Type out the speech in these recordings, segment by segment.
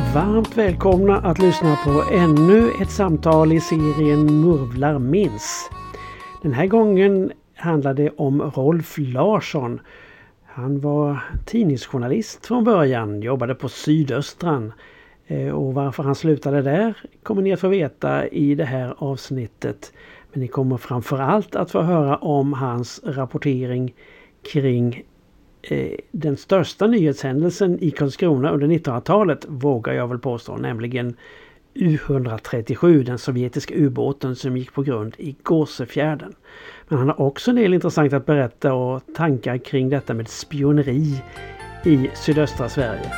Varmt välkomna att lyssna på ännu ett samtal i serien Murvlar minns. Den här gången handlar det om Rolf Larsson. Han var tidningsjournalist från början, jobbade på Sydöstran. Och varför han slutade där kommer ni att få veta i det här avsnittet. Men ni kommer framförallt att få höra om hans rapportering kring den största nyhetshändelsen i Karlskrona under 1900-talet, vågar jag väl påstå, nämligen U-137, den sovjetiska ubåten som gick på grund i Gåsefjärden. Men han har också en del intressant att berätta och tankar kring detta med spioneri i sydöstra Sverige.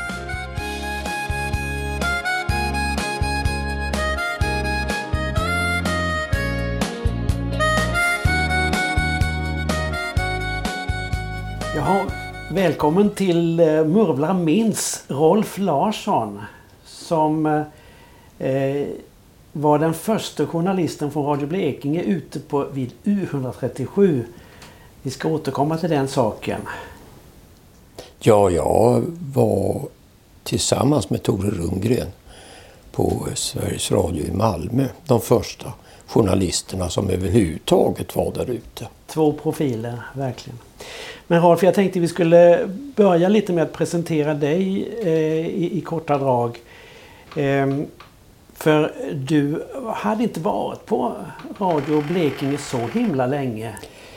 Jaha, välkommen till Murvlar minns, Rolf Larsson, som var den första journalisten från Radio Blekinge ute vid U-137. Vi ska återkomma till den saken. Ja, jag var tillsammans med Tore Rundgren på Sveriges Radio i Malmö. De första journalisterna som överhuvudtaget var där ute. Två profiler, verkligen. Men Rolf, jag tänkte vi skulle börja lite med att presentera dig i korta drag. För du hade inte varit på Radio Blekinge så himla länge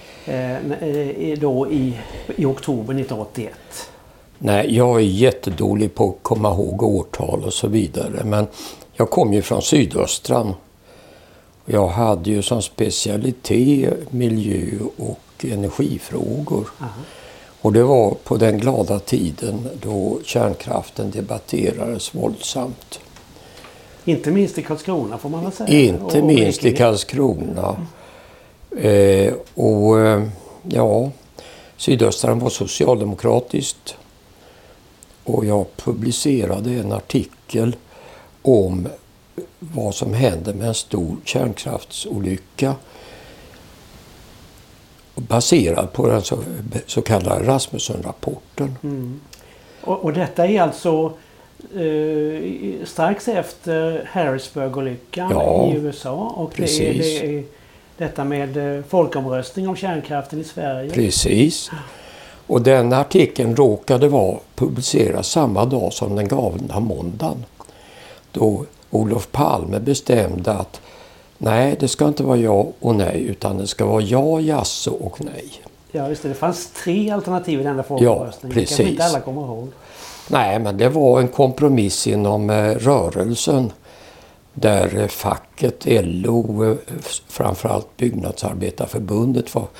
då i oktober 1981. Nej, jag är jättedålig på att komma ihåg årtal och så vidare. Men jag kom ju från Sydöstran. Jag hade ju som specialitet miljö- och energifrågor. Aha. Och det var på den glada tiden då kärnkraften debatterades våldsamt. Inte minst i Karlskrona får man väl säga. Inte minst i Karlskrona. Sydöstran var socialdemokratiskt. Och jag publicerade en artikel om vad som hände med en stor kärnkraftsolycka baserad på den så kallade Rasmussen-rapporten. Mm. Och detta är alltså strax efter Harrisburg-olyckan i USA. Och det är detta med folkomröstning om kärnkraften i Sverige. Precis. Och den artikeln råkade vara publicerad samma dag som den galna måndagen. Då Olof Palme bestämde att nej, det ska inte vara ja och nej, utan det ska vara ja, jaså och nej. Ja, just det. Det fanns 3 alternativ i den där folkomröstningen. Ja, precis. Det kanske inte alla kommer ihåg. Nej, men det var en kompromiss inom rörelsen där facket, LO, framförallt Byggnadsarbetarförbundet var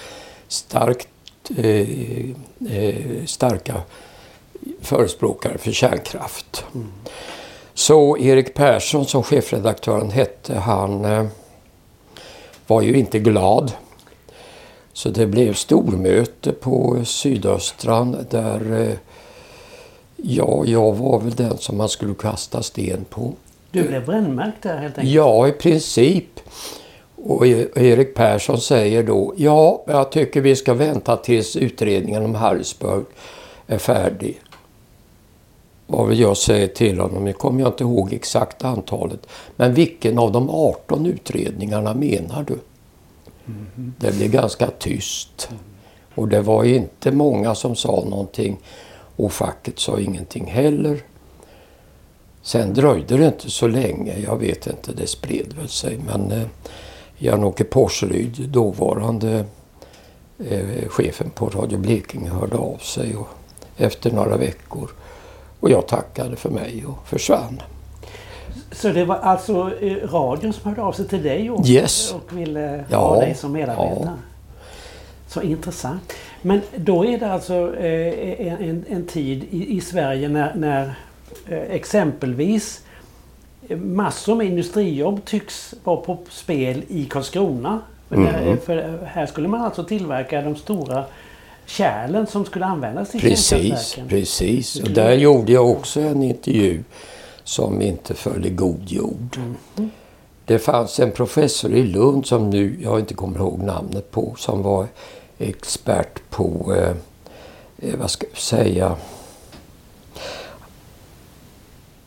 starka förespråkare för kärnkraft. Mm. Så Erik Persson, som chefredaktören hette, han var ju inte glad. Så det blev stormöte på Sydöstran där jag var väl den som man skulle kasta sten på. Du blev brännmärkt där helt enkelt? Ja, i princip. Och Erik Persson säger då, ja, jag tycker vi ska vänta tills utredningen om Harrisburg är färdig. Vad vill jag säga till honom? Nu kommer jag inte ihåg exakt antalet. Men vilken av de 18 utredningarna menar du? Mm-hmm. Det blev ganska tyst. Och det var inte många som sa någonting. Och facket sa ingenting heller. Sen dröjde det inte så länge. Jag vet inte, det spred väl sig. Men Jan-Åke Porseryd, dåvarande chefen på Radio Blekinge, hörde av sig efter några veckor. Och jag tackade för mig och försvann. Så det var alltså radion som hörde av sig till dig och ville ha dig som medarbetare? Ja. Så intressant. Men då är det alltså en tid i Sverige när exempelvis massor med industrijobb tycks vara på spel i Karlskrona. För här skulle man alltså tillverka de stora kärlen som skulle användas i kärnkraftverken. Precis. Och där gjorde jag också en intervju som inte föll i god jord. Mm. Det fanns en professor i Lund som nu, jag inte kommer ihåg namnet på, som var expert på, vad ska jag säga,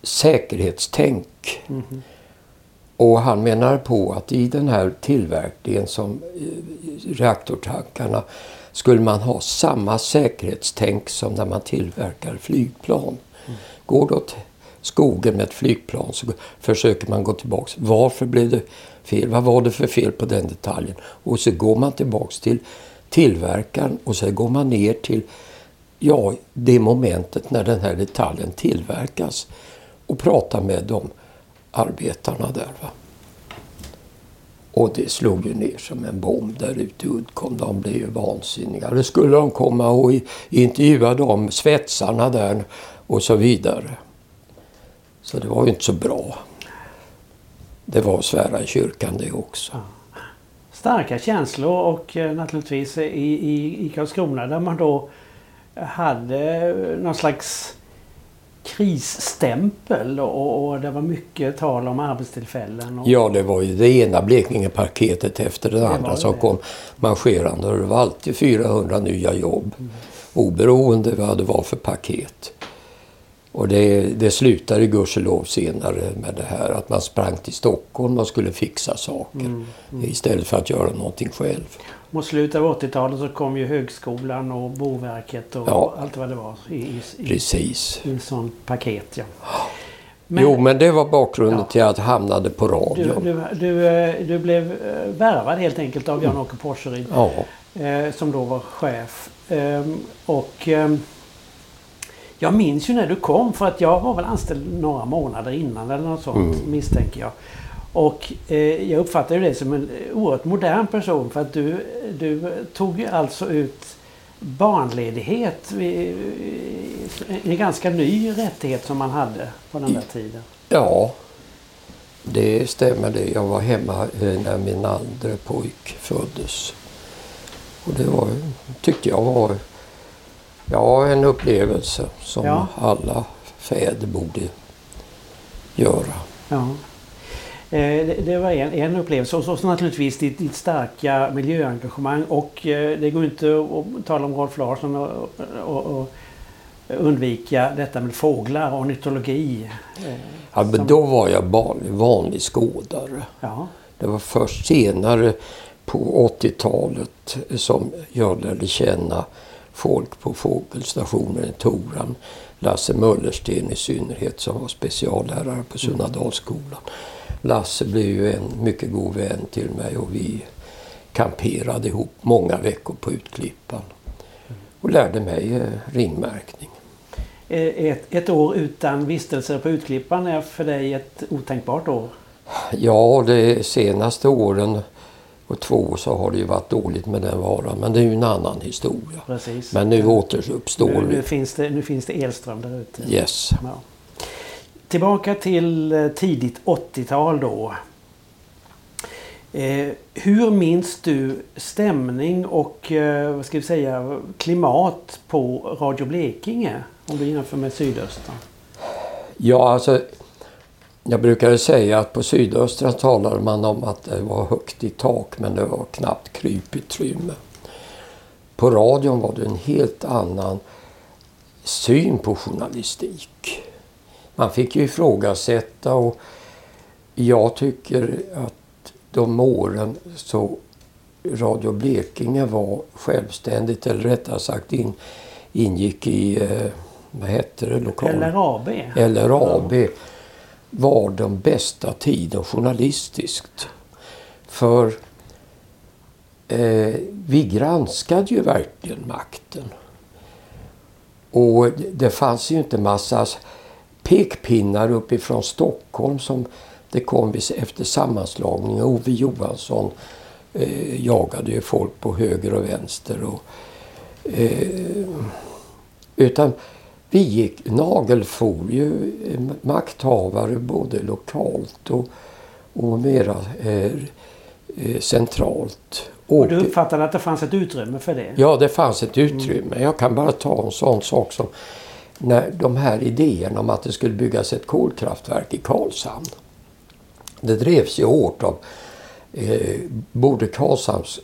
säkerhetstänk. Och han menar på att i den här tillverkningen som reaktortankarna skulle man ha samma säkerhetstänk som när man tillverkar flygplan. Går då till skogen med ett flygplan så försöker man gå tillbaka. Varför blev det fel? Vad var det för fel på den detaljen? Och så går man tillbaka till tillverkaren och så går man ner till det momentet när den här detaljen tillverkas och pratar med de arbetarna där. Va? Och det slog ju ner som en bomb där ute i Uddcomb. De blev ju vansinniga. Det skulle de komma och intervjua de svetsarna där och så vidare. Så det var ju inte så bra. Det var att svära i kyrkan det också. Ja. Starka känslor och naturligtvis i Karlskrona där man då hade någon slags krisstämpel och det var mycket tal om arbetstillfällen. Ja, det var ju det ena Blekinge-paketet efter det andra som kom marscherande. Det var alltid 400 nya jobb. Oberoende vad det var för paket. Och det slutade gudskelov senare med det här att man sprang till Stockholm och skulle fixa saker istället för att göra någonting själv. Mot slutet av 80-talet så kom ju högskolan och Boverket och allt vad det var precis. I en sån paket. Ja. Men det var bakgrunden till att jag hamnade på radion. Du blev värvad helt enkelt av Jan-Åke Porseryd som då var chef. Jag minns ju när du kom för att jag var väl anställd några månader innan eller något sånt misstänker jag. Och jag uppfattar ju det som en oerhört modern person för att du tog ju alltså ut barnledighet. En ganska ny rättighet som man hade på den där tiden. Ja, det stämmer det. Jag var hemma när min andra pojk föddes. Och det tyckte jag var en upplevelse som alla fäder borde göra. Ja. Det var en upplevelse och så naturligtvis ditt starka miljöengagemang och det går inte att tala om Rolf Larsson och undvika detta med fåglar och ornitologi. Ja, men då var jag vanlig skådare. Ja. Det var först senare på 80-talet som jag lärde känna folk på fågelstationen i Toran. Lasse Möllersten i synnerhet som var speciallärare på Sunnadalsskolan. Lasse blev ju en mycket god vän till mig och vi kamperade ihop många veckor på Utklippan. Och lärde mig ringmärkning. Ett år utan vistelser på Utklippan är för dig ett otänkbart år? Ja, de senaste åren och 2 så har det ju varit dåligt med den varan. Men det är ju en annan historia. Precis. Men nu återuppstår det. Nu finns det elström där ute. Yes. Ja. Tillbaka till tidigt 80-tal då. Hur minns du stämning och vad ska vi säga, klimat på Radio Blekinge om du jämför med Sydöstra? Ja, alltså jag brukade säga att på Sydöstra talade man om att det var högt i tak men det var knappt kryputrymme. På radion var det en helt annan syn på journalistik. Man fick ju ifrågasätta och jag tycker att de åren så Radio Blekinge var självständigt eller rättare sagt ingick i vad hette det lokalt? LRAB var den bästa tiden journalistiskt. För vi granskade ju verkligen makten. Och det fanns ju inte massa pekpinnar uppifrån Stockholm som det kom efter sammanslagningen. Ove Johansson jagade ju folk på höger och vänster. Utan vi nagelfor ju makthavare både lokalt och mera centralt. Och du uppfattade att det fanns ett utrymme för det? Ja, det fanns ett utrymme. Jag kan bara ta en sån sak som när de här idéerna om att det skulle byggas ett kolkraftverk i Karlshamn. Det drevs ju hårt av både Karlshamns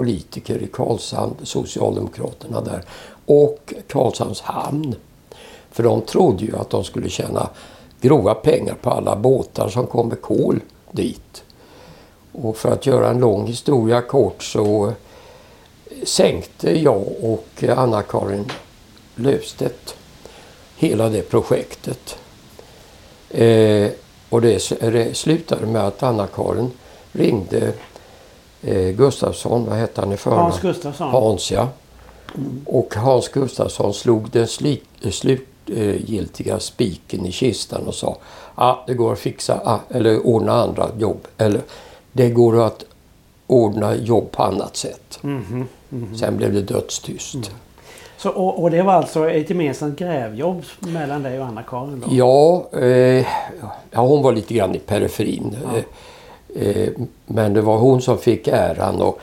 kommunpolitiker i Karlshamn, Socialdemokraterna där, och Karlshamns hamn. För de trodde ju att de skulle tjäna grova pengar på alla båtar som kom med kol dit. Och för att göra en lång historia kort så sänkte jag och Anna-Karin Löfstedt hela det projektet. Och det slutade med att Anna-Karin ringde Gustafsson, vad hette han i förnamn? Hans Gustafsson. Hans, ja. Och Hans Gustafsson slog den slutgiltiga spiken i kistan och sa det går att fixa eller ordna andra jobb. Eller det går att ordna jobb på annat sätt. Sen blev det dödstyst. Så, och det var alltså ett gemensamt grävjobb mellan dig och Anna-Karin då? Ja, hon var lite grann i periferin. Ja. Men det var hon som fick äran att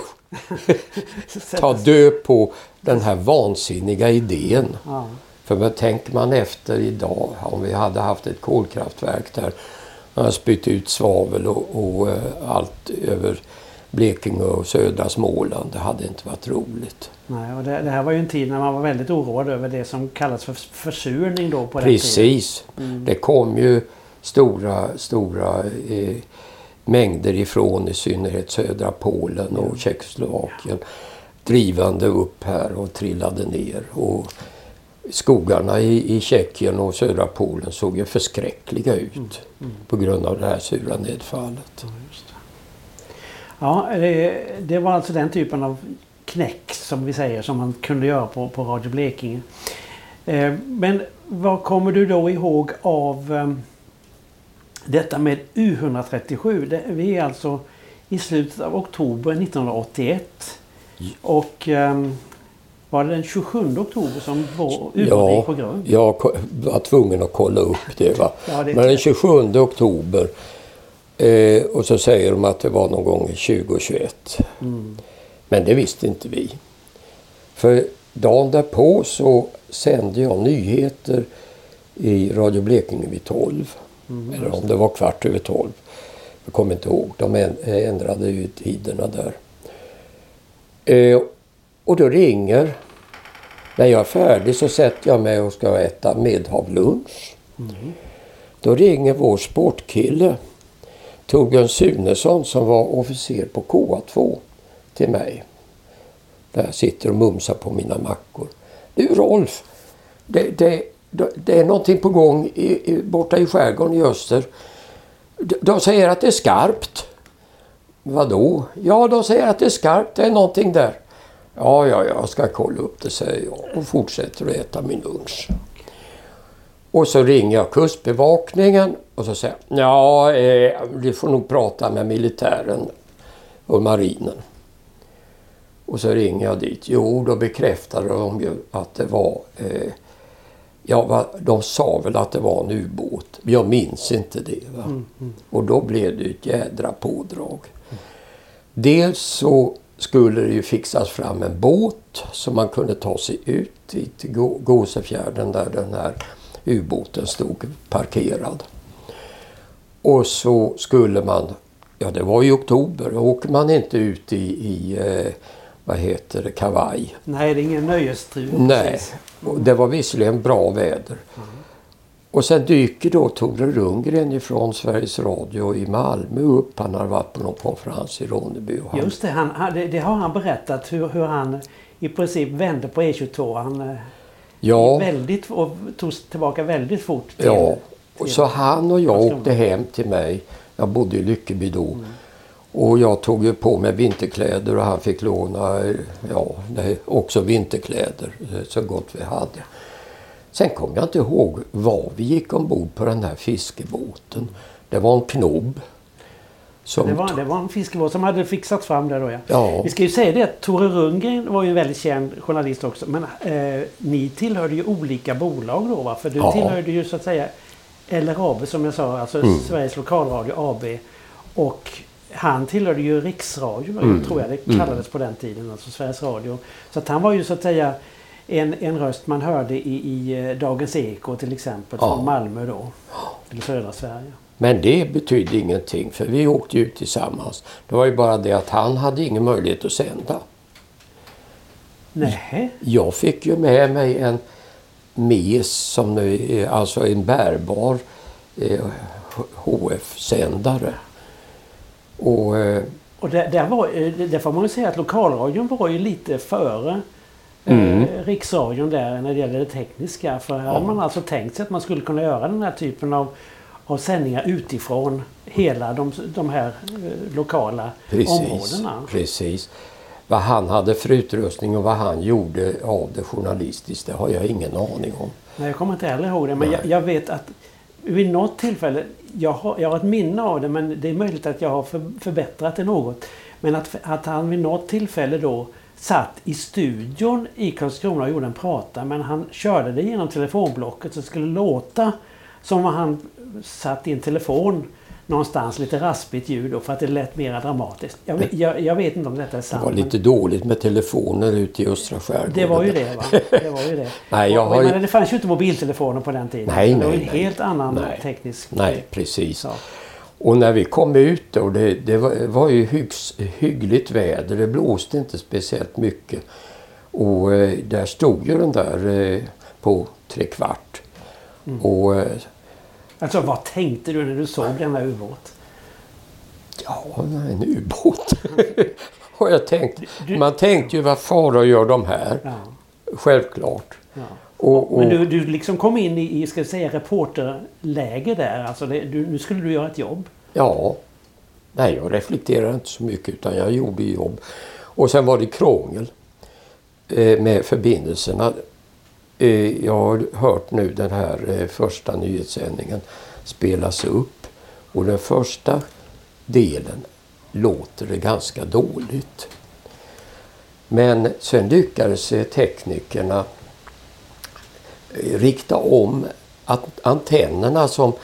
ta död på den här vansinniga idén. Ja. För tänker man efter idag, om vi hade haft ett kolkraftverk där man spytt ut svavel och allt över Blekinge och södra Småland, det hade inte varit roligt. Nej, och det här var ju en tid när man var väldigt oroad över det som kallas för försurning då på den Precis. tiden. Det kom ju stora mängder ifrån i synnerhet södra Polen och Tjeckoslovakien drivande upp här och trillade ner. Och skogarna i Tjeckien och södra Polen såg ju förskräckliga ut på grund av det här sura nedfallet. Ja, det var alltså den typen av knäck som vi säger som man kunde göra på Radio Blekinge. Men vad kommer du då ihåg av detta med U137? Vi är alltså i slutet av oktober 1981 och var det den 27 oktober som ubåten gick på grund? Jag var tvungen att kolla upp det. Va? Men den 27 oktober och så säger de att det var någon gång 2021. Men det visste inte vi. För dagen därpå så sände jag nyheter i Radio Blekinge vid 12. Eller om det var 12:15. Jag kommer inte ihåg. De ändrade ju tiderna där. Och då ringer. När jag är färdig så sätter jag mig och ska äta medhavlunch. Då ringer vår sportkille Torbjörn Sunesson som var officer på KA2 till mig. Där jag sitter och mumsar på mina mackor. Du Rolf, det är någonting på gång borta i skärgården i öster. De säger att det är skarpt. Vadå? Ja, de säger att det är skarpt. Det är någonting där. Ja, jag ska kolla upp det, säger jag. Och fortsätter att äta min lunch. Och så ringer jag kustbevakningen och så säger vi får nog prata med militären och marinen. Och så ringer jag dit. Jo, då bekräftade de ju att det var... de sa väl att det var en ubåt. Jag minns inte det. Va? Och då blev det ett jädra pådrag. Dels så skulle det ju fixas fram en båt så man kunde ta sig ut till Gåsefjärden där den här ubåten stod parkerad. Och så skulle man, det var i oktober, då åker man inte ut i kavaj. Nej, det är ingen nöjestur. Nej, och det var visserligen bra väder. Och sen dyker då Tore Rundgren ifrån Sveriges Radio i Malmö upp. Han har varit på någon konferens i Ronneby. Just det, det har han berättat hur han i princip vände på E22. Han tog tillbaka väldigt fort. Och så han och jag åkte hem till mig. Jag bodde i Lyckeby då. Och jag tog ju på mig vinterkläder och han fick låna också vinterkläder så gott vi hade. Sen kom jag inte ihåg var vi gick ombord på den här fiskebåten. Det var en knobb. Det var en fiskebåt som hade fixat fram det då, ja. Ja. Vi ska ju säga det att Tore Rundgren var ju en väldigt känd journalist också. Men ni tillhörde ju olika bolag då, va? För du tillhörde ju så att säga LRAB som jag sa, alltså Sveriges Lokalradio AB. Och han tillhörde ju Riksradio, tror jag det kallades på den tiden, alltså Sveriges Radio. Så att han var ju så att säga en röst man hörde i Dagens Eko till exempel från Malmö då, eller södra Sverige. Men det betydde ingenting för vi åkte ut tillsammans. Det var ju bara det att han hade ingen möjlighet att sända. Nej. Jag fick ju med mig MES som är alltså en bärbar HF-sändare. Och där får man ju säga att lokalradion var ju lite före riksradion där när det gäller det tekniska. För här har man alltså tänkt sig att man skulle kunna göra den här typen av sändningar utifrån hela de här lokala områdena. Precis. Vad han hade för utrustning och vad han gjorde av det journalistiskt, det har jag ingen aning om. Nej, jag kommer inte heller ihåg det, men jag vet att vid något tillfälle, jag har ett minne av det, men det är möjligt att jag har förbättrat det något. Men att han vid något tillfälle då satt i studion i Karlskrona och gjorde en prata, men han körde det genom telefonblocket så det skulle låta som om han satt i en telefon någonstans, lite raspigt ljud då, för att det lät mer dramatiskt. Jag vet inte om detta är sant. Det var lite dåligt med telefoner ute i östra skärgården. Det var ju det, va? Det var ju det. Nej, men det fanns ju inte mobiltelefoner på den tiden. Nej, det var en helt annan teknisk... Nej, precis. Så. Och när vi kom ut och det var ju hyggligt väder. Det blåste inte speciellt mycket. Och där stod ju den där på 3/4. Och... Alltså vad tänkte du när du såg denna ubåt? Ja, en ubåt. Och jag tänkte, man tänkte ju vad fara gör de här. Ja. Självklart. Ja. Men du liksom kom in i ska jag säga, reporterläge där. Alltså nu skulle du göra ett jobb. Ja. Nej, jag reflekterade inte så mycket utan jag gjorde jobb. Och sen var det krångel med förbindelserna. Jag har hört nu den här första nyhetssändningen spelas upp. Och den första delen låter det ganska dåligt. Men sen lyckades teknikerna rikta om antennerna som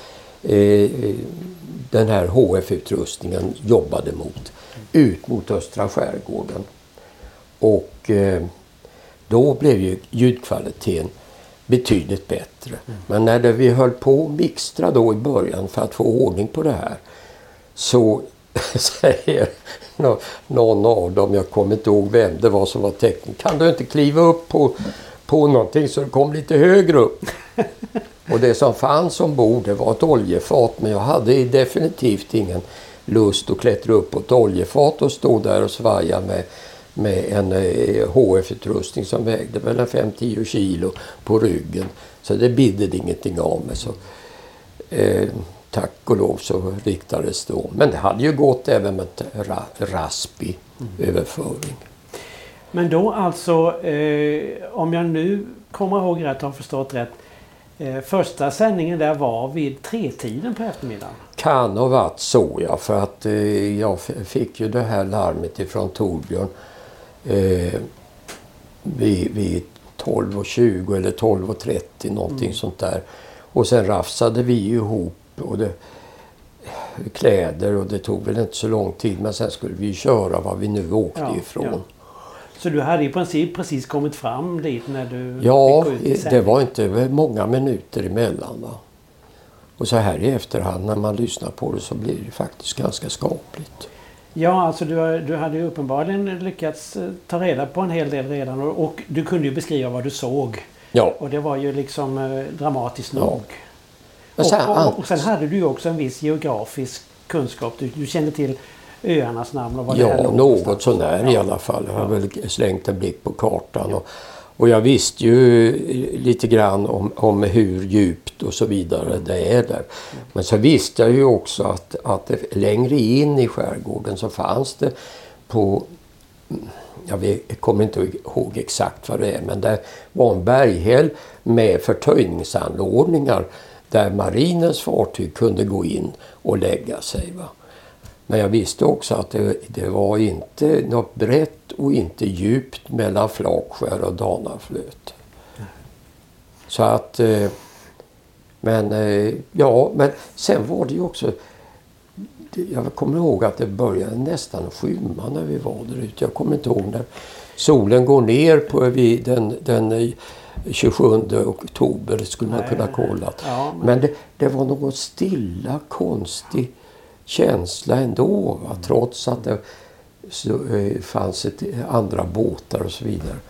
den här HF-utrustningen jobbade mot ut mot östra skärgården. Och då blev ju ljudkvaliteten betydligt bättre. Men när vi höll på att mixtra då i början för att få ordning på det här så säger någon av dem, jag kommer inte ihåg vem det var som var tekniker, kan du inte kliva upp på någonting så det kom lite högre upp? Och det som fanns ombord det var ett oljefat, men jag hade definitivt ingen lust att klättra upp på ett oljefat och stå där och svaja med en HF-utrustning som vägde väl 5-10 kilo på ryggen. Så det bidde det ingenting av med. Så, tack och lov så riktades det om. Men det hade ju gått även med raspig överföring. Men då alltså, om jag nu kommer ihåg rätt och har förstått rätt, första sändningen där var vid 3-tiden på eftermiddagen. Kan ha varit så, ja, för att jag fick ju det här larmet ifrån Torbjörn vid 12:20 eller 12:30 någonting sånt där. Och sen rafsade vi ihop och kläder och det tog väl inte så lång tid, men sen skulle vi köra vad vi nu åkte ifrån. Ja. Så du hade i princip precis kommit fram dit när du... Ja, det var inte många minuter emellan, va. Och så här i efterhand när man lyssnar på det så blir det faktiskt ganska skapligt. Ja, alltså du hade ju uppenbarligen lyckats ta reda på en hel del redan och du kunde ju beskriva vad du såg. Ja. Och det var ju liksom dramatiskt nog. Ja. Och sen hade du ju också en viss geografisk kunskap. Du kände till öarnas namn och vad det här låg. Något sånär i alla fall. Jag har väl slängt en blick på kartan. Och jag visste ju lite grann om hur djupt och så vidare det är där. Men så visste jag ju också att längre in i skärgården så fanns det på... Jag kommer inte ihåg exakt vad det är, men det var en berghäll med förtöjningsanordningar där marinens fartyg kunde gå in och lägga sig, va. Men jag visste också att det var inte något brett och inte djupt mellan Flakskär och Danaflöt. Så att... Men sen var det ju också... Jag kommer ihåg att det började nästan skymma när vi var där ute. Jag kommer inte ihåg när solen går ner vid den 27 oktober skulle man kunna kolla. Ja, men det var något stilla, konstig känsla ändå, va? Trots att det fanns andra båtar och så vidare.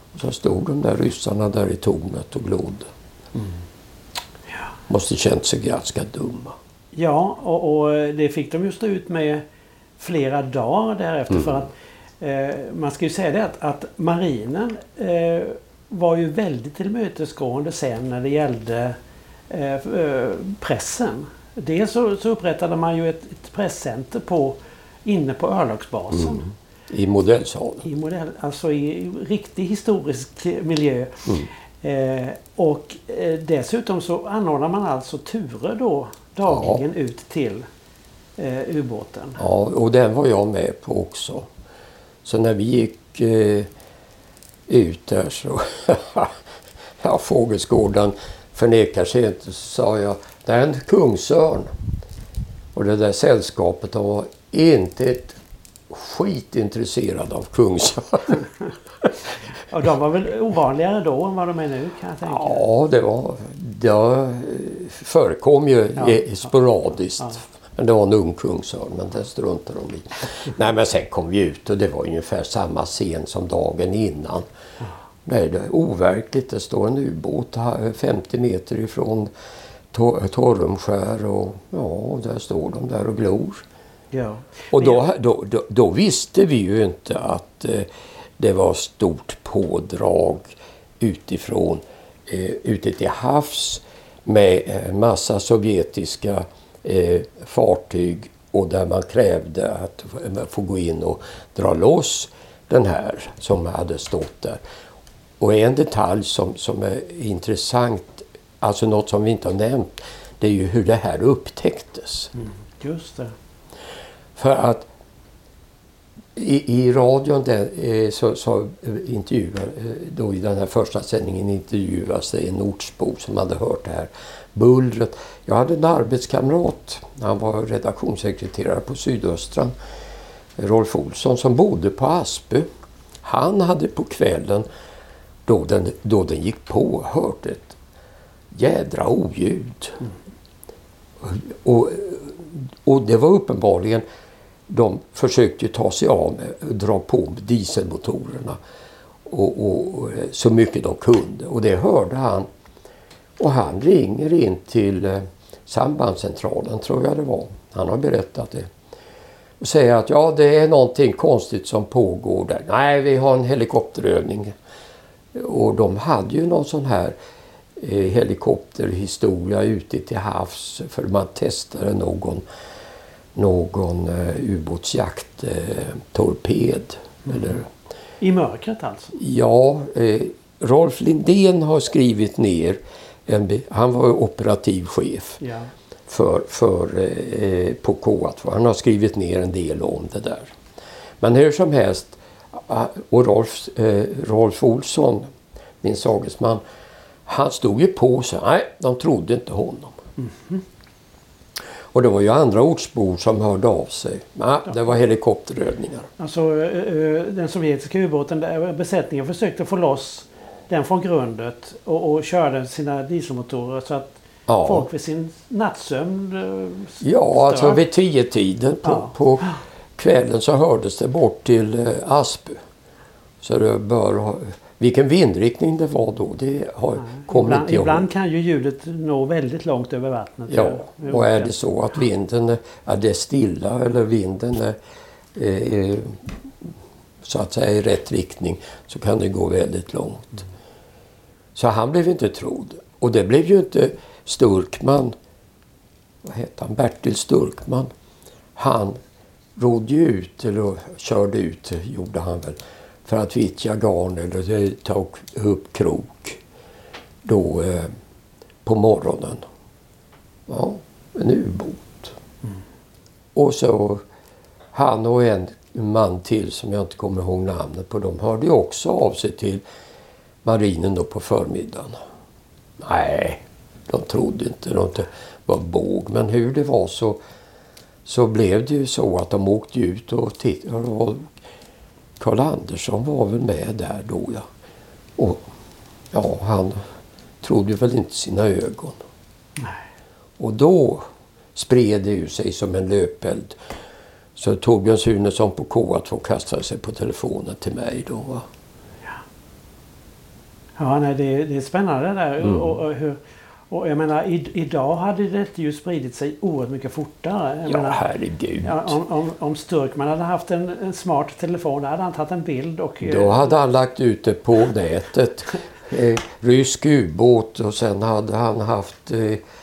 Och så stod de där ryssarna där i tornet och glodde. Ja. Måste känt sig ganska dumma. Ja, och det fick de ju stå ut med flera dagar därefter. För att man ska ju säga det att marinen var ju väldigt tillmötesgående sen när det gällde pressen. Dels så upprättade man ju ett presscenter inne på örlogsbasen. I modellsalen. Alltså i riktig historisk miljö. Och dessutom så anordnar man alltså turer då dagligen ut till ubåten. Ja, och den var jag med på också. Så när vi gick ut där så ja, fågelskådaren förnekar sig inte, så sa jag, det är en kungsörn. Och det där sällskapet var inte ett skitintresserad av kungsörn. Och de var väl ovanligare då än vad de är nu, kan jag tänka. Ja, det förekom ju sporadiskt. Ja. Men det var en ung kungsörn, men det struntade de i. Nej, men sen kom vi ut och det var ungefär samma scen som dagen innan. Nej, det är overkligt. Det står en ubåt 50 meter ifrån Torrumskär och ja, där står de där och glor. Ja. Och då visste vi ju inte att det var stort pådrag utifrån, ute till havs med massa sovjetiska fartyg, och där man krävde att få gå in och dra loss den här som hade stått där. Och en detalj som är intressant, alltså något som vi inte har nämnt, det är ju hur det här upptäcktes. Just det. För att i radion så intervjuar, då i den här första sändningen intervjuas det en ortsbo som hade hört det här bullret. Jag hade en arbetskamrat, han var redaktionssekreterare på Sydöstran, Rolf Olsson, som bodde på Aspö. Han hade på kvällen då den gick på hört ett jädra oljud. Och det var uppenbarligen, de försökte ta sig av med, dra på dieselmotorerna och så mycket de kunde. Och det hörde han. Och han ringer in till sambandscentralen, tror jag det var. Han har berättat det. Och säger att ja, det är någonting konstigt som pågår där. Nej, vi har en helikopterövning. Och de hade ju någon sån här helikopterhistoria ute till havs, för man testade någon ubåtsjakt-torped. Eller... I mörkret alltså? Ja, Rolf Lindén har skrivit ner, han var operativ chef på K2. Han har skrivit ner en del om det där. Men hur som helst, och Rolf Olsson, min sagesman, han stod ju på sig. Nej, de trodde inte honom. Och det var ju andra ortsbor som hörde av sig. Nej, det var helikopterövningar. Alltså den sovjetiska ubåten, besättningen försökte få loss den från grundet och körde sina dieselmotorer så att folk vid sin nattsömn alltså vid 10-tiden på kvällen så hördes det bort till Aspö. Så det vilken vindriktning det var då, det har kommit till. Ibland kan ju ljudet nå väldigt långt över vattnet. Ja, och är det så att vinden är stilla eller vinden är så att säga i rätt riktning, så kan det gå väldigt långt. Så han blev inte trodd. Och det blev ju inte Sturkman, vad heter han, Bertil Sturkman. Han rodde ut, eller körde ut, gjorde han väl, för att vittja garn eller ta upp krok då på morgonen. Ja, en ubåt. Och så han och en man till som jag inte kommer ihåg namnet på, de hörde ju också av sig till marinen då på förmiddagen. Nej, de trodde inte, de var båg. Men hur det var så blev det ju så att de åkte ut och tittade. Carl Andersson var väl med där då, ja. Och ja, han trodde väl inte sina ögon. Nej. Och då spred det ju sig som en löpeld. Så Torbjörn Sunesson på K2 kastade sig på telefonen till mig då, va? Ja. Ja, nej, det är spännande det där. Och jag menar, idag hade det ju spridit sig oerhört mycket fortare. Jag menar, herregud. Ja, om Sturkman hade haft en smart telefon, hade han tagit en bild. Och, då hade han lagt ut det på nätet. Rysk ubåt, och sen hade han haft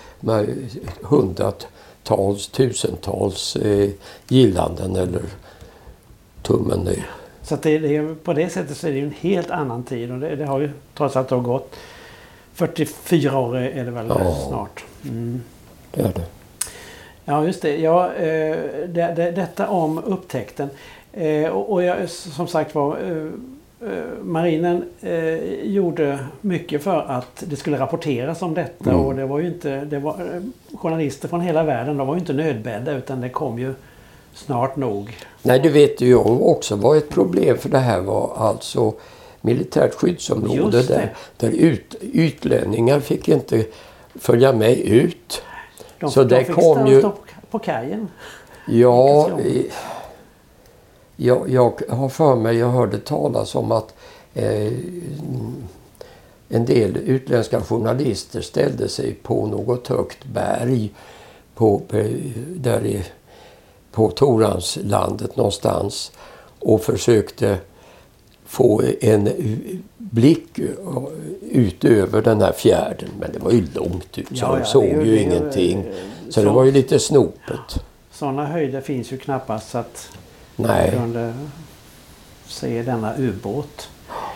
hundratals, tusentals gillanden eller tummen ner. Så att på det sättet så är det ju en helt annan tid. Och det har ju trots allt då gått 44 år är det väl snart. Det är det. Ja, just det. Ja, detta om upptäckten. Och jag, som sagt var, marinen gjorde mycket för att det skulle rapporteras om detta. Och det var ju inte, journalister från hela världen, de var ju inte nödbedda, utan det kom ju snart nog. Nej, det vet ju jag också var ett problem, för det här var alltså militärt skyddsområde där utlänningar fick inte följa med ut. De så det fick kom ju stå på kajen. Ja, jag har för mig, jag hörde talas om att en del utländska journalister ställde sig på något högt berg på Toranslandet någonstans och försökte få en blick ut över den här fjärden. Men det var ju långt ut, så de såg ju ingenting. Så det var ju lite snopet. Sådana höjder finns ju knappast så att man kunde se denna ubåt.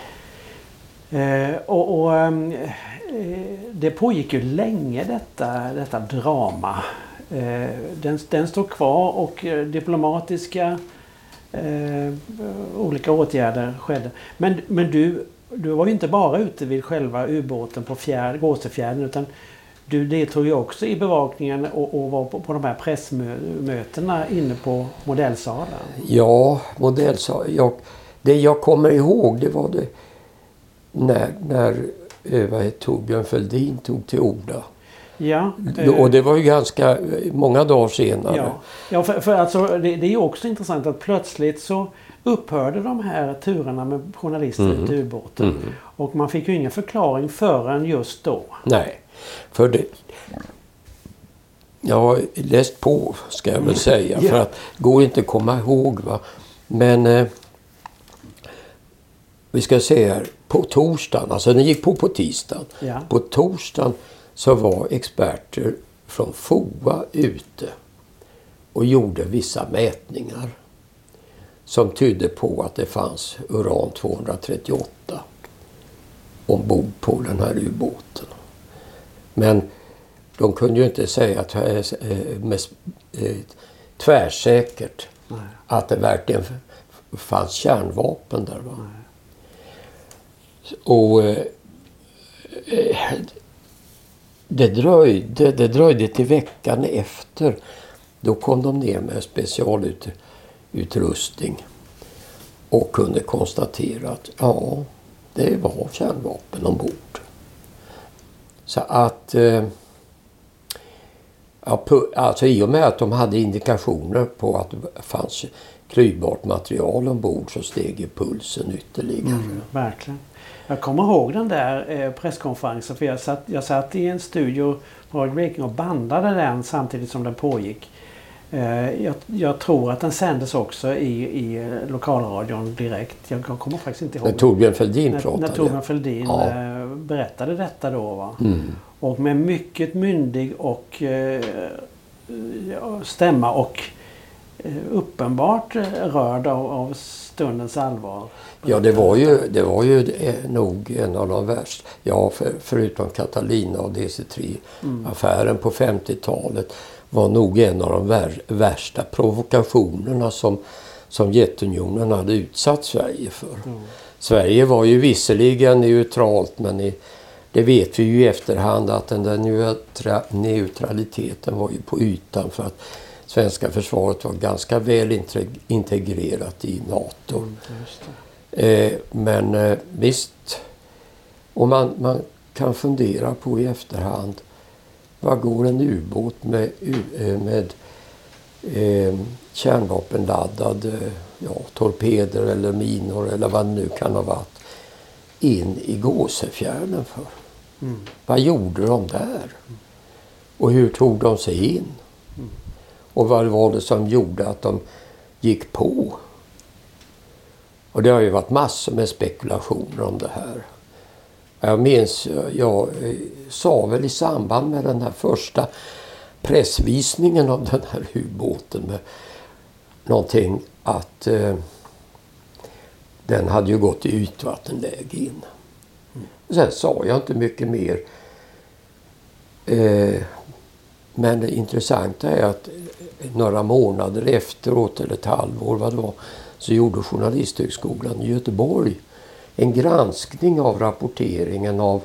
Det pågick ju länge detta drama. Den står kvar och diplomatiska olika åtgärder skedde. Men du var ju inte bara ute vid själva ubåten på Gåsefjärden, utan du deltog ju också i bevakningen och var på de här pressmötena inne på modellsalen. Ja, modellsalen. Det jag kommer ihåg, det var det när Torbjörn Fälldin tog till orda. Ja, och det var ju ganska många dagar senare. Ja, för alltså, det är ju också intressant att plötsligt så upphörde de här turerna med journalister i ubåten. Och man fick ju ingen förklaring förrän just då. Nej, för det... Jag har läst på, ska jag väl säga, för att går inte komma ihåg, va. Men vi ska se här, på torsdagen, alltså den gick på tisdagen. Ja. På torsdagen så var experter från FOA ute och gjorde vissa mätningar som tydde på att det fanns uran-238 ombord på den här ubåten. Men de kunde ju inte säga att tvärsäkert att det verkligen fanns kärnvapen där. Va? Och det dröjde till veckan efter. Då kom de ner med specialutrustning och kunde konstatera att det var kärnvapen ombord. Så att alltså i och med att de hade indikationer på att det fanns klyvbart material ombord, så steg ju pulsen ytterligare. Verkligen. Jag kommer ihåg den där presskonferensen, för jag satt i en studio på Radio Blekinge och bandade den samtidigt som den pågick. Jag tror att den sändes också i lokalradion direkt. Jag kommer faktiskt inte ihåg. När Torbjörn Fälldin pratade. När Torbjörn Fälldin berättade detta då, va? Och med mycket myndig och stämma och uppenbart rörd av stundens allvar. Ja, det var ju nog en av de värsta. Ja, förutom Catalina och DC3-affären på 50-talet var nog en av de värsta provokationerna som Sovjetunionen hade utsatt Sverige för. Sverige var ju visserligen neutralt, men det vet vi ju i efterhand att den där neutraliteten var ju på ytan, för att svenska försvaret var ganska väl integrerat i NATO. Men visst, och man kan fundera på i efterhand, vad går en ubåt med kärnvapenladdade torpeder eller minor eller vad det nu kan ha varit. in i Gåsefjärden för? Vad gjorde de där? Och hur tog de sig in? Och vad var det som gjorde att de gick på? Och det har ju varit massor med spekulationer om det här. Jag minns, jag sa väl i samband med den här första pressvisningen av den här ubåten med någonting att den hade ju gått i ytvattenläge in. Och sen sa jag inte mycket mer. Men det intressanta är att några månader efteråt, eller ett halvår vad det var, så gjorde Journalisthögskolan i Göteborg en granskning av rapporteringen av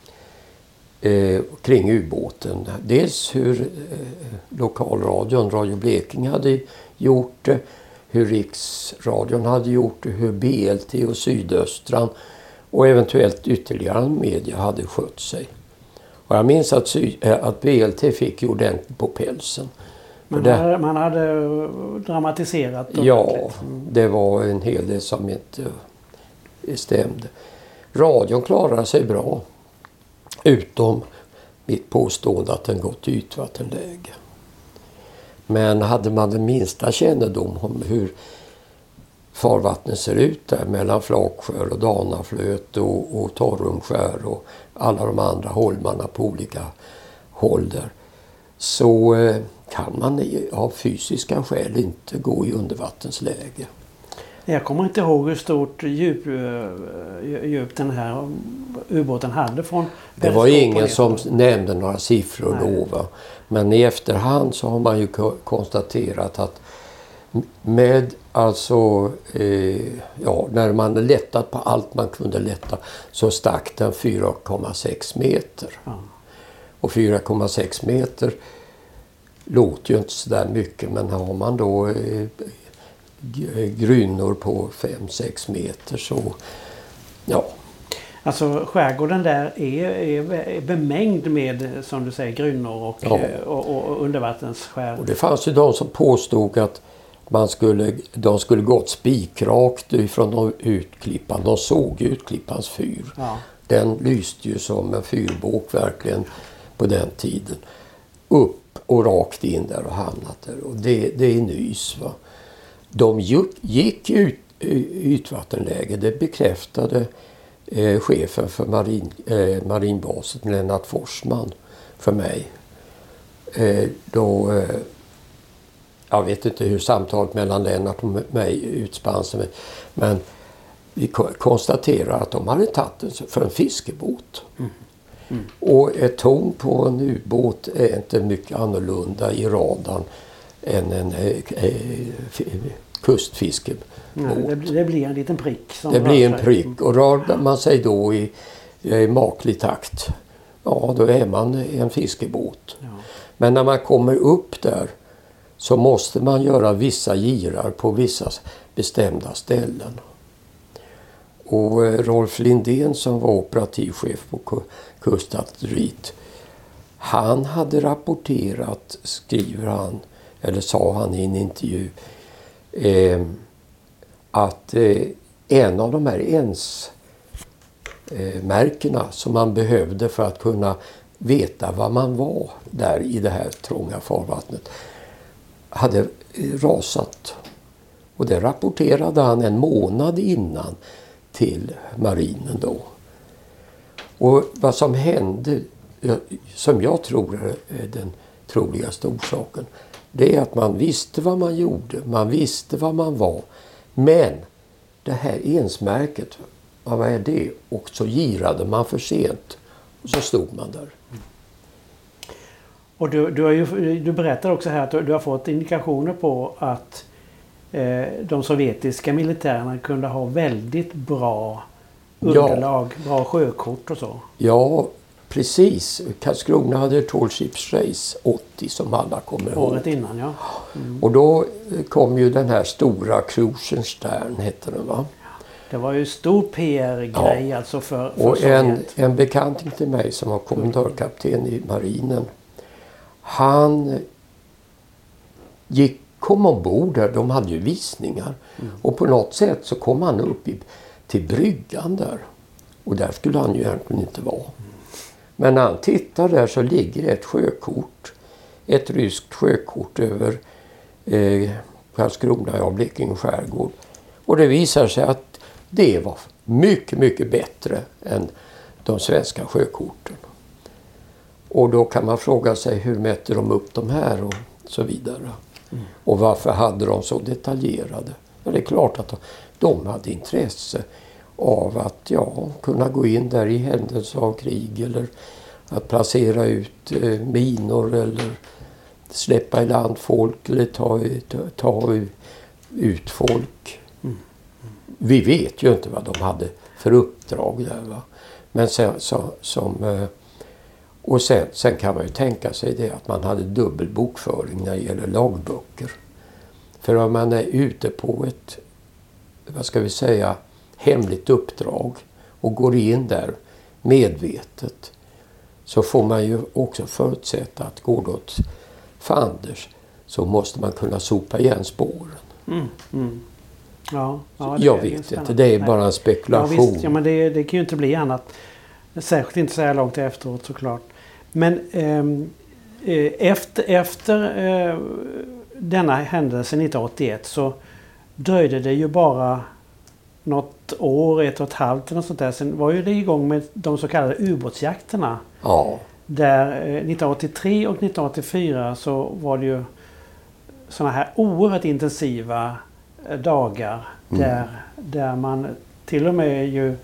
kring ubåten. Dels hur lokalradion, Radio Blekinge, hade gjort det, hur Riksradion hade gjort det, hur BLT och Sydöstran och eventuellt ytterligare media hade skött sig. Och jag minns att BLT fick ju ordentligt på pälsen. Man hade dramatiserat. Ja, det var en hel del som inte stämde. Radion klarade sig bra. Utom mitt påstående att den gått i ytvattenläge. Men hade man den minsta kännedom om hur farvattnet ser ut där mellan Flaksjö och Danaflöt och Torrumskär och alla de andra holmarna på olika håll där, så kan man av fysiska skäl inte gå i undervattensläge. Jag kommer inte ihåg hur stort djup den här ubåten hade från. Det var ingen som nämnde några siffror då. Va? Men i efterhand så har man ju konstaterat att med när man lättat på allt man kunde lätta så stack den 4,6 meter. Ja. Och 4,6 meter låter ju inte så där mycket, men har man då grynnor på 5-6 meter så ja. Alltså skärgården där är bemängd med, som du säger, grynnor och undervattensskär. Och det fanns ju de som påstod att de skulle gått spikrakt ifrån utklippan. De såg utklippans fyr. Ja. Den lyste ju som en fyrbåk verkligen på den tiden. Upp och rakt in där och hamnat där. Och det är nys, va. De gick ut ytvattenläge. Det bekräftade chefen för marinbasen Lennart Forsman för mig. Jag vet inte hur samtalet mellan Lennart och mig utspann sig, men vi konstaterar att de hade tagit den för en fiskebåt. Och ett torn på en ubåt är inte mycket annorlunda i radarn än en kustfiskebåt. Det blir en liten prick. Det blir en prick, och rör man sig då i maklig takt, ja då är man en fiskebåt. Ja. Men när man kommer upp där så måste man göra vissa girar på vissa bestämda ställen. Och Rolf Lindén som var operativchef på kustartilleriet, han hade rapporterat, skriver han, eller sa han i en intervju, att en av de här märkena som man behövde för att kunna veta var man var där i det här trånga farvattnet hade rasat. Och det rapporterade han en månad innan till marinen då. Och vad som hände, som jag tror är den troligaste orsaken, det är att man visste vad man gjorde, man visste vad man var. Men det här ensmärket, vad är det? Och så girade man för sent och så stod man där. Och du berättar också här att du har fått indikationer på att de sovjetiska militärerna kunde ha väldigt bra underlag, bra sjökort och så. Ja, precis. Karlskrona hade Tall Ships Race 80 som alla kommer ihåg. Året innan, ja. Och då kom ju den här stora Krusenstern, hette den, va? Det var ju stor PR-grej alltså för och Sovjet. en bekanting till mig som var kommendörkapten i marinen, han kom ombord där, de hade ju visningar. Och på något sätt så kom han upp till bryggan där. Och där skulle han ju egentligen inte vara. Men när han tittar där så ligger ett sjökort. Ett ryskt sjökort över Karlskrona, Blekinge skärgård. Och det visar sig att det var mycket, mycket bättre än de svenska sjökorten. Och då kan man fråga sig hur mätte de upp de här och så vidare. Och varför hade de så detaljerade? Ja, det är klart att de hade intresse av att kunna gå in där i händelse av krig eller att placera ut minor eller släppa i land folk eller ta ut folk. Vi vet ju inte vad de hade för uppdrag där, va. Men sen kan man ju tänka sig det att man hade dubbel bokföring när det gäller lagböcker. För om man är ute på ett, hemligt uppdrag och går in där medvetet, så får man ju också förutsätta att går det åt fanders så måste man kunna sopa igen spåren. Ja, jag vet inte, det är bara en spekulation. Ja, visst, men det kan ju inte bli annat. Särskilt inte så här långt efteråt såklart. Men efter denna händelse 1981 så dröjde det ju bara något år, 1,5 eller något sånt där. Sen var ju det igång med de så kallade ubåtsjakterna. Ja. Där 1983 och 1984 så var det ju såna här oerhört intensiva dagar där man till och med ju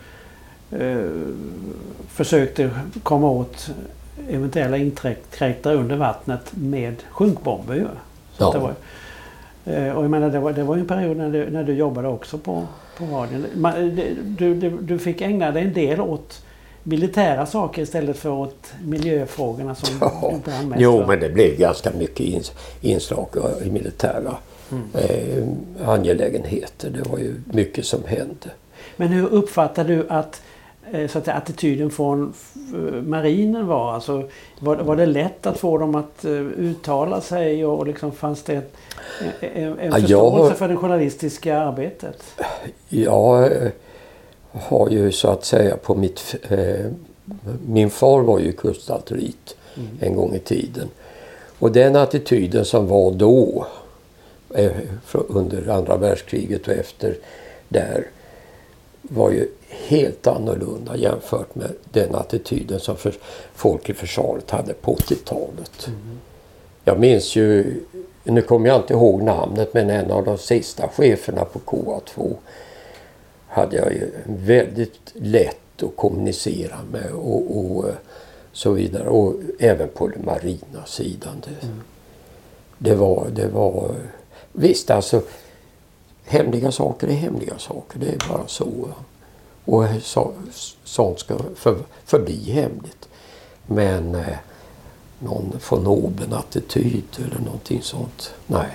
försökte komma åt eventuella inkräktare under vattnet med sjunkbomber ju. Så det var, och jag menar det var ju en period när du jobbade också på radion. Du fick ägna dig en del åt militära saker istället för åt miljöfrågorna som du brann mest. Jo, men det blev ganska mycket inslag i militära angelägenheter. Det var ju mycket som hände. Men hur uppfattar du att attityden från marinen var? Alltså, var det lätt att få dem att uttala sig och liksom fanns det en förståelse för det journalistiska arbetet? Jag har ju så att säga på min far var ju kustartilleriet en gång i tiden. Och den attityden som var då under andra världskriget och efter där var ju helt annorlunda jämfört med den attityden som folk i försvaret hade på 80-talet. Jag minns ju, nu kommer jag inte ihåg namnet, men en av de sista cheferna på KA2 hade jag ju väldigt lätt att kommunicera med och så vidare. Och även på den marina sidan. Det var visst, alltså hemliga saker är hemliga saker. Det är bara så. Och sånt ska förbli hemligt. Men någon von oben attityd eller någonting sånt, nej.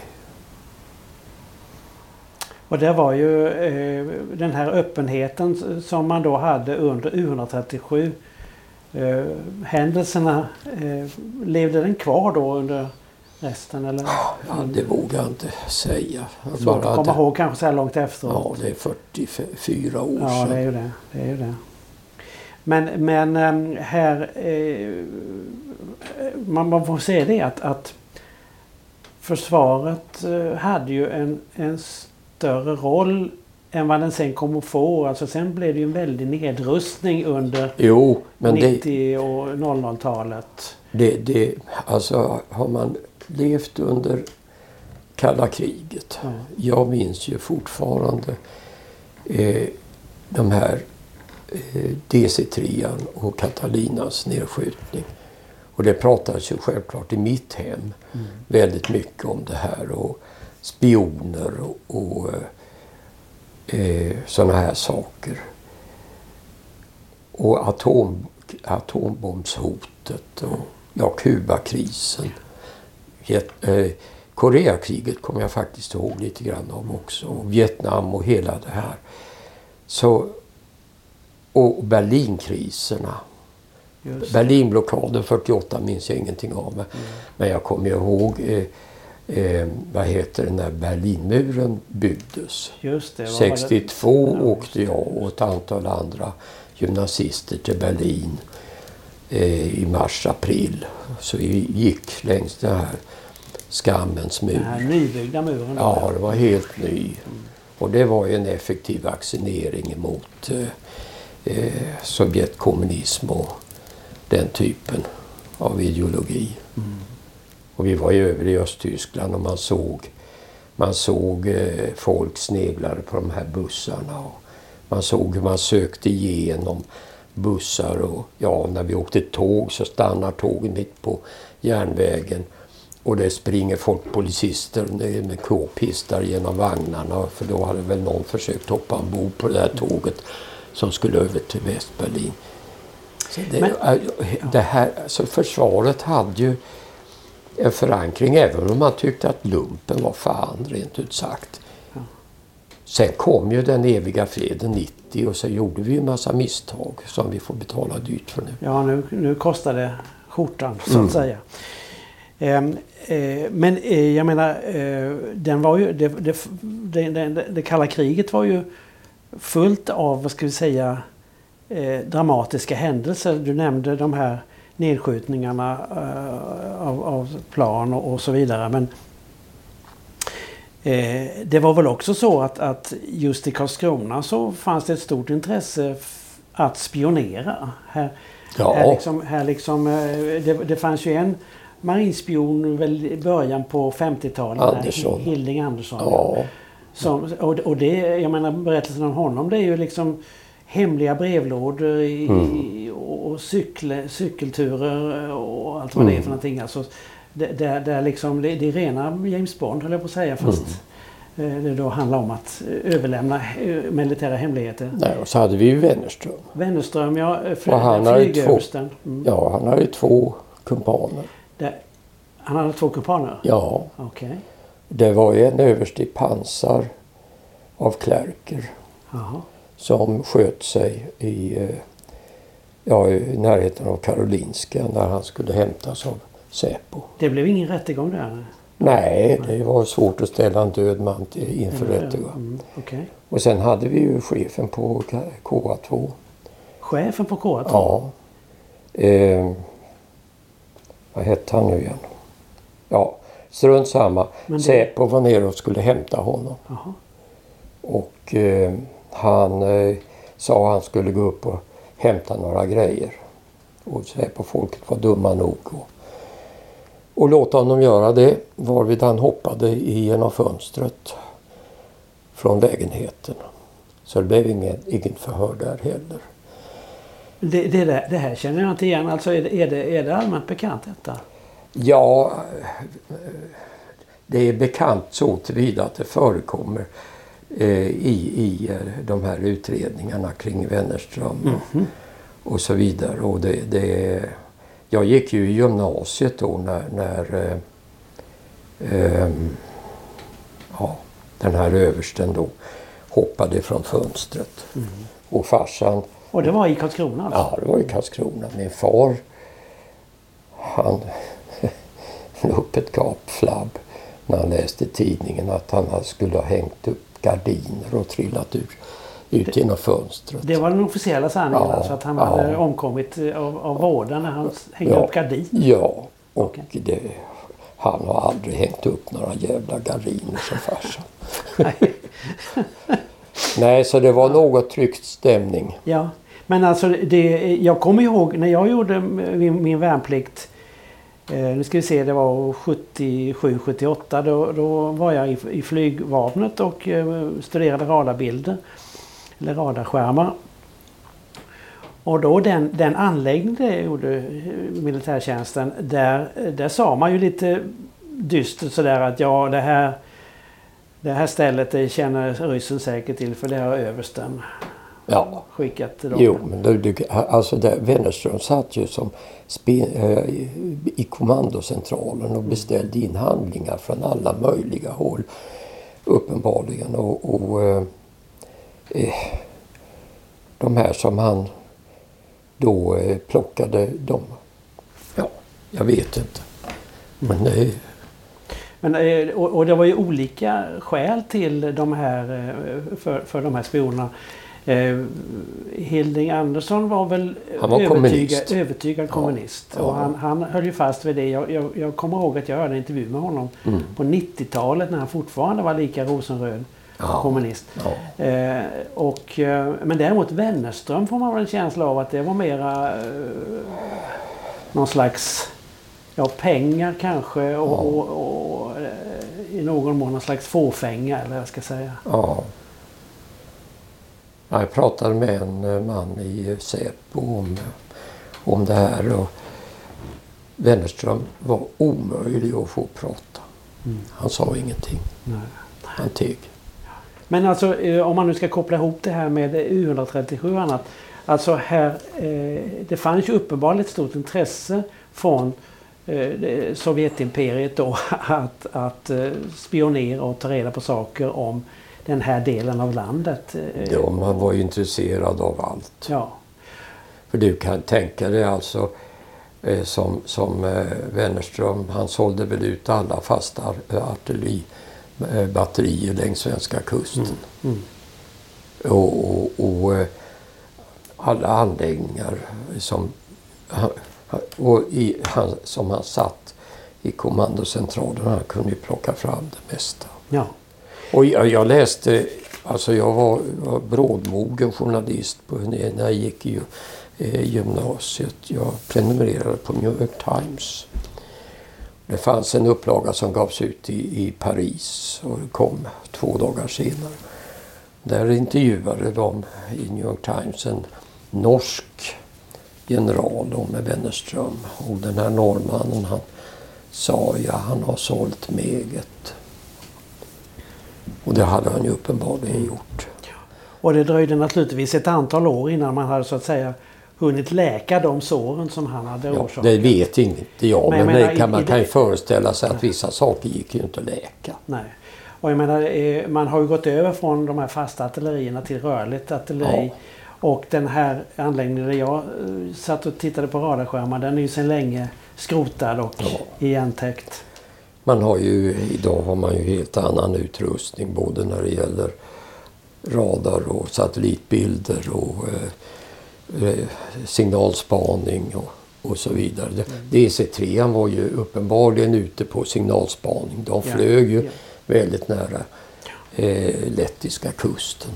Och det var ju den här öppenheten som man då hade under U137. Händelserna, levde den kvar då under resten? Eller? Ja, det vågar jag inte säga. Svårt att komma ihåg kanske så här långt efteråt. Ja, det är 44 år sedan. Ja, det är ju det. Men här, man får se det att försvaret hade ju en större roll än vad den sen kom att få. Alltså sen blev det ju en väldig nedrustning under 90- och 00-talet. Alltså har man levt under kalla kriget. Ja. Jag minns ju fortfarande de här DC-3 och Catalinas nedskjutning. Och det pratades ju självklart i mitt hem väldigt mycket om det här och spioner och sådana här saker. Och atombombshotet och Kubakrisen. Koreakriget kommer jag faktiskt ihåg lite grann om också. Och Vietnam och hela det här. Så, och Berlinkriserna. Berlinblockaden 48 minns jag ingenting om. Men jag kommer ihåg när Berlinmuren byggdes. Just det, 62 åkte jag och ett antal andra gymnasister till Berlin i mars-april. Så vi gick längs den här skammens mur. Den här nybyggda muren? Ja, det var helt ny. Och det var ju en effektiv vaccinering mot Sovjetkommunism och den typen av ideologi. Och vi var ju över i Östtyskland och man såg folk sneglade på de här bussarna. Och man såg hur man sökte igenom bussar. Och ja, när vi åkte tåg så stannar tågen mitt på järnvägen. Och det springer folk, policister med k-pistar genom vagnarna. För då hade väl någon försökt hoppa ombord på det här tåget som skulle över till Västberlin. Det här, alltså försvaret hade ju en förankring, även om man tyckte att lumpen var fan, rent ut sagt. Ja. Sen kom ju den eviga freden 90 och så gjorde vi en massa misstag som vi får betala dyrt för nu. Ja, nu kostar det skjortan så att säga. Men jag menar, den var ju, det kalla kriget var ju fullt av, vad ska vi säga, dramatiska händelser. Du nämnde de här nedskjutningarna av plan och så vidare. Men det var väl också så att just i Karlskrona så fanns det ett stort intresse att spionera. Det fanns ju en marinspion väl i början på 50-talet. Hilding Andersson. Ja. Och det, jag menar, berättelsen om honom, det är ju liksom hemliga brevlådor och cykelturer och allt vad det är för någonting. Alltså, det är rena James Bond, höll jag på att säga, fast det då handlar om att överlämna militära hemligheter. Nej, och så hade vi ju Wennerström. Wennerström, ja. Han hade ju 2 kumpaner. Han hade 2 kumpaner? Ja. Okay. Det var ju en överste i pansar av Klerker. Aha. Som sköt sig i närheten av Karolinska när han skulle hämtas av Säpo. Det blev ingen rättegång där? Nej, det var svårt att ställa en död man inför rättegång. Okay. Och sen hade vi ju chefen på KA2. Chefen på KA2? Ja. Vad hette han nu igen? Ja, strunt samma. Säpo var nere och skulle hämta honom. Aha. Och han sa att han skulle gå upp och hämta några grejer. Och Säpo-folket var dumma nog. Och låta honom göra det, varvid han hoppade genom fönstret från lägenheten. Så det blev ingen förhör där heller. Det här känner jag inte igen. Alltså är det allmänt bekant detta? Ja, det är bekant så tillvida att det förekommer i de här utredningarna kring Wennerström och så vidare. Och jag gick ju i gymnasiet då när den här översten då hoppade från fönstret. Och farsan... Och det var i Karlskrona alltså? Ja, det var i Karlskrona. Min far, han upp ett gapflabb när han läste i tidningen att han skulle ha hängt upp gardiner och trillat ut genom fönstret. Det var den officiella sanningen, alltså att han hade omkommit av vården när han hängde upp gardiner? Ja, och han har aldrig hängt upp några jävla gardiner som farsan. Nej, så det var något tryckt stämning. Ja, men alltså jag kommer ihåg när jag gjorde min värnplikt, nu ska vi se, det var 77-78, då var jag i flygvapnet och studerade radarbilder, eller radarskärmar. Och då den anläggning det gjorde militärtjänsten, där sa man ju lite dystert sådär att ja, det här stället det känner ryssen säkert till, för det har översten skickat till dem. Jo, men alltså Wennerström satt ju som i kommandocentralen och beställde in handlingar från alla möjliga håll, uppenbarligen. Och de här som han då plockade dem, jag vet inte. Och det var ju olika skäl till de här, för de här spionerna. Hilding Andersson var väl övertygad kommunist. Ja. Och han höll ju fast vid det. Jag kommer ihåg att jag hörde en intervju med honom på 90-talet när han fortfarande var lika rosenröd kommunist. Ja. Men däremot Wennerström får man väl en känsla av att det var mera någon slags pengar kanske och i någon mån någon slags fåfänga eller vad jag ska säga. Ja. Jag pratade med en man i Säpo om det här och Wennerström var omöjlig att få prata. Han sa ingenting. Nej. Han teg. Men alltså om man nu ska koppla ihop det här med U137 och annat. Alltså här, det fanns ju uppenbarligen ett stort intresse från Sovjetimperiet då att spionera och ta reda på saker om den här delen av landet. Ja, man var ju intresserad av allt. Ja. För du kan tänka dig alltså som Wennerström, han sålde väl ut alla fasta artilleribatterier längs svenska kusten. Och alla anläggningar som han satt i kommandocentralen, han kunde ju plocka fram det mesta. Ja. Och jag läste, alltså jag var brådmogen journalist när jag gick i gymnasiet. Jag prenumererade på New York Times. Det fanns en upplaga som gavs ut i Paris och kom 2 dagar senare. Där intervjuade de i New York Times en norsk general med Wennerström. Och den här norrmannen han sa han har sålt meget. Och det hade han ju uppenbarligen gjort. Och det dröjde naturligtvis ett antal år innan man hade så att säga hunnit läka de såren som han hade orsakat. Det vet inte jag, men man kan ju föreställa sig att Nej. vissa saker gick ju inte att läka. Nej. Och jag menar, man har ju gått över från de här fasta artillerierna till rörligt artilleri. Ja. Och den här anläggningen där jag satt och tittade på radarskärmar, den är ju sedan länge skrotad och igentäckt. Idag har man ju helt annan utrustning både när det gäller radar och satellitbilder och signalspaning och så vidare. DC-3 var ju uppenbarligen ute på signalspaning. De flög ju väldigt nära lettiska kusten.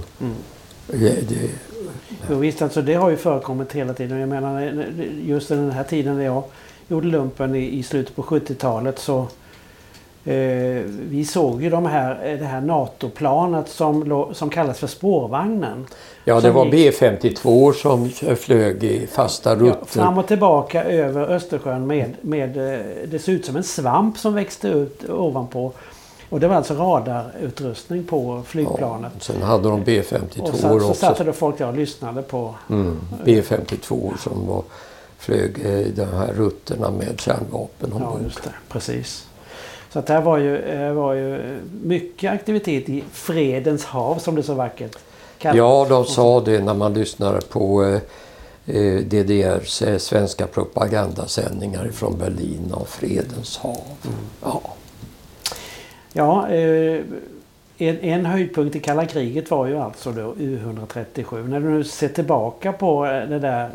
Visst, alltså det har ju förekommit hela tiden. Jag menar, just den här tiden när jag gjorde lumpen i slutet på 70-talet så vi såg ju det här NATO-planet som kallas för spårvagnen. Ja, det var B-52 som flög i fasta rutter. Fram och tillbaka över Östersjön med det såg ut som en svamp som växte ut ovanpå. Och det var alltså radarutrustning på flygplanet. Ja, sen hade de B-52 och också. Så satt det folk där och lyssnade på. B-52 som flög de här rutterna med kärnvapen. Ja, just det. Precis. Så att det här var ju mycket aktivitet i fredens hav som det så vackert kallas. Ja, de sa det när man lyssnade på DDRs svenska propagandasändningar från Berlin av fredens hav. Ja, en höjdpunkt i kalla kriget var ju alltså då U137. När du nu ser tillbaka på det där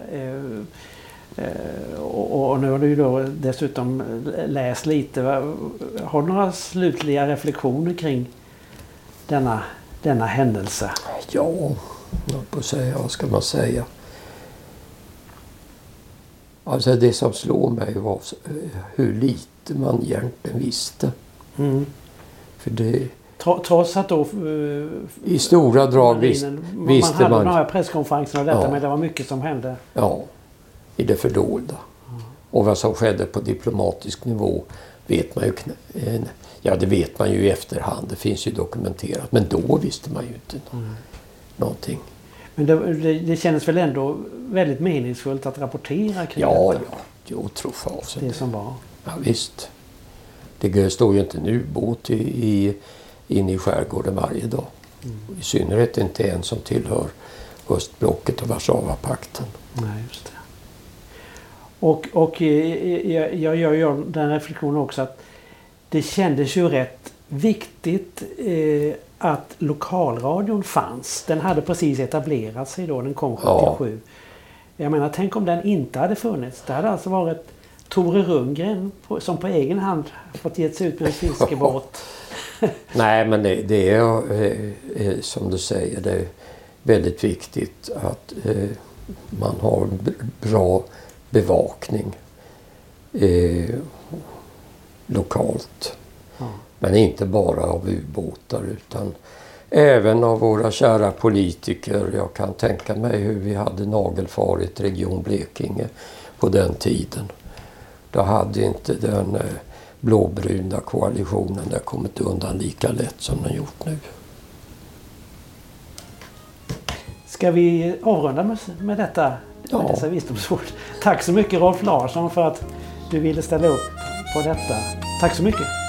och nu har du ju då dessutom läst lite. Har du några slutliga reflektioner kring denna händelse? Ja, vad ska man säga? Alltså det som slår mig var hur lite man egentligen visste. För det, trots att då i stora drag visste man hade några presskonferenser och detta, men det var mycket som hände. Ja, i det fördolda. Och vad som skedde på diplomatisk nivå vet man ju det vet man ju i efterhand. Det finns ju dokumenterat. Men då visste man ju inte någonting. Men det kändes väl ändå väldigt meningsfullt att rapportera kring detta? Ja, jag tror fasen. Det som var. Ja, visst. Det står ju inte en ubåt inne i skärgården varje dag. I synnerhet inte en som tillhör östblocket och Warszawapakten. Nej, just det. Och jag gör den reflektionen också att det kändes ju rätt viktigt att lokalradion fanns. Den hade precis etablerat sig då, den kom 77. Jag menar, tänk om den inte hade funnits. Det hade alltså varit Tore Rundgren som på egen hand fått ge sig ut med en fiskebåt. Nej, men det är som du säger, det är väldigt viktigt att man har bra bevakning lokalt. Ja. Men inte bara av ubåtar utan även av våra kära politiker. Jag kan tänka mig hur vi hade nagelfarit Region Blekinge på den tiden. Då hade inte den blåbruna koalitionen där kommit undan lika lätt som den gjort nu. Ska vi avrunda med detta? Ja. Med dessa visdomsord. Tack så mycket Rolf Larsson för att du ville ställa upp på detta. Tack så mycket.